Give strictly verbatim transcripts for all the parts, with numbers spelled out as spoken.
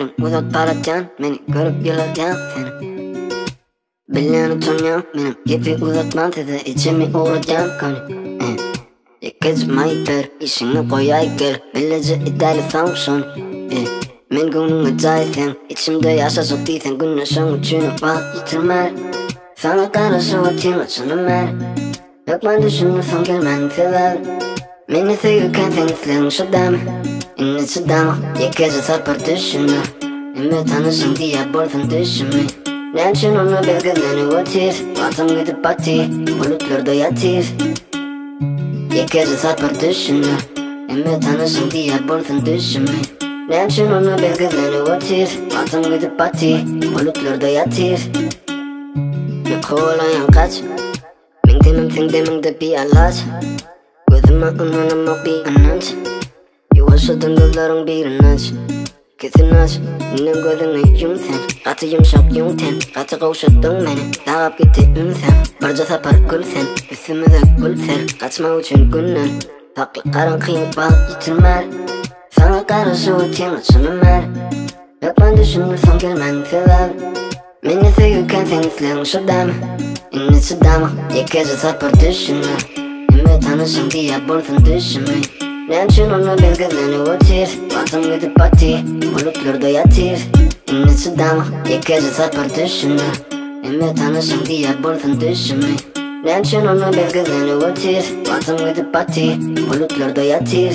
Benim uzak paratan beni görüp yılarken seni Bileni tanıyan benim gibi uzatman size içimi uğrayan konu Yakızmayı ver işini koyay gel Bilece iddialı function Men günün acaysen içimde yaşa sok değilsen güneşin uçunu bak yitirmer Sana karşı atayım açını mer Yok ben düşünürsem gelmen sever Beni seviyorken seni silahın şu deme İnne şu deme Yakıcı sapır düşünür Emme tanışın diye borsan düşünme Ne için onu belgelerini otir Batım gidip batı Bulutlarda yatır Yakıcı sapır düşünür Emme tanışın diye borsan düşünme Ne için onu belgelerini otir Batım gidip batı Bulutlarda yatır Ne kovalayan kaç Ben demem sen demem de bir alaç Gözüme ınanamak bir inanç Yuvasıdın yolların bir inanç Kesin aç Yine gözüne yum sen Katı yumuşak yum ten Katı kavuşattın beni Dağıp gittin sen Barca sapar gül sen Üstümüze gül ser Kaçma için günden Farklı karanlık bak yitirmer Sana karşı uçayım açını mer Yok ben düşünürsem gelmen sever Beni seviyorken seni silahın şu deme İnne şu deme Yakıcı sapır düşünür Emme tanışın diye borsan düşünme Ne için onu belgelerini otir Batım gidip batı Bulutlarda yatır İnne şu deme Yakıcı sapır düşünür Emme tanışın diye borsan düşünme Ne için onu belgelerini otir Batım gidip batı Bulutlarda yatır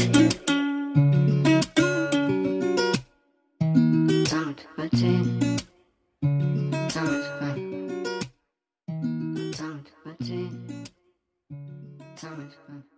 Tamam batı Tamam batı Tamam batı Tamam batı